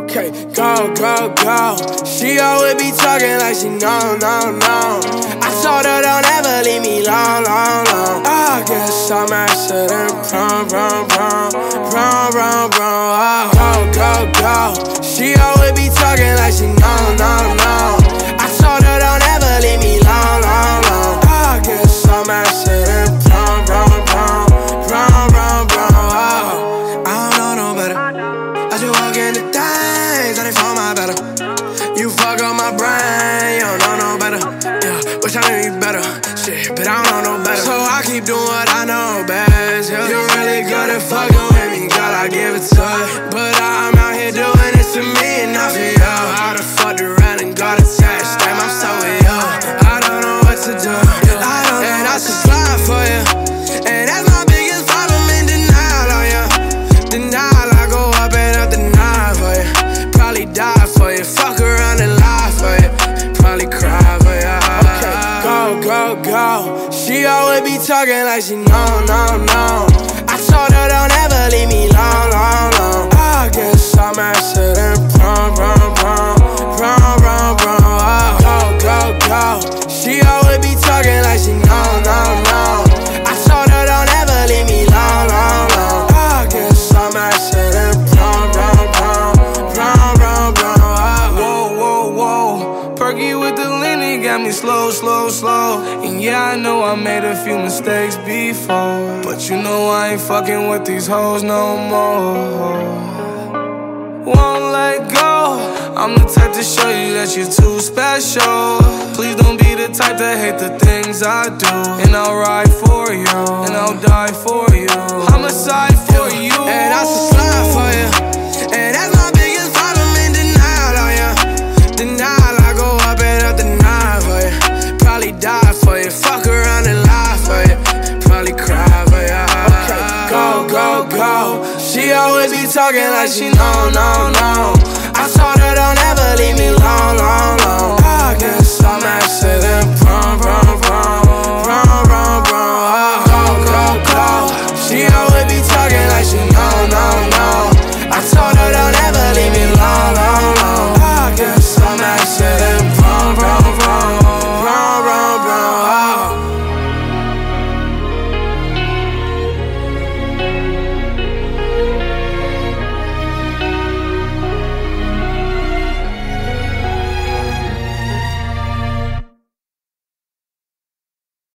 Okay, go, go, go. She always be talking like she know. I told her don't ever leave me long. I guess I'm acid and prom. Oh, go, go. She always be talking like she know. I told her don't ever leave me long. I guess I'm acid and prom. Oh, I don't know no better. I just walk into things, I done found my better. You fuck up my brain, you don't know no better. Yeah, wish I knew you better. Shit, but I don't know no better. So I keep doing what I know best. Yeah. You're really good at fucking with me, girl, I give it to you. But I'm out here doing it to me and not for you. I done fucked around and got attached. Damn, I'm so with you. I don't know what to do. And I should slide for you. And that's my biggest problem in denial on you. Denial, I go up and up the night for you. Probably die for you. Fuck around and lie for you. Probably cry for you. Okay, go, go. She always be talking like she know. I told her don't ever leave me long. I guess I'm acid and prom. Oh, go. She always be talking like she know. I told her don't ever leave me long. I guess I'm acid and prom. Whoa. Perky with the Lenny got me slow. And yeah, I know I made a few mistakes before, but you know I ain't fucking with these hoes no more. Won't let go. I'm the type to show you that you're too special. Please don't be the type to hate the things I do. And I'll ride for you, and I'll die for you. Homicide for you, and I should slide for you. And that's my biggest problem in denial on you. Denial, I go up and up the night for you. Probably die for you. Fuck around and lie for you. Probably cry for you. Okay, go. She always be talking like she know. I told her don't ever leave me long.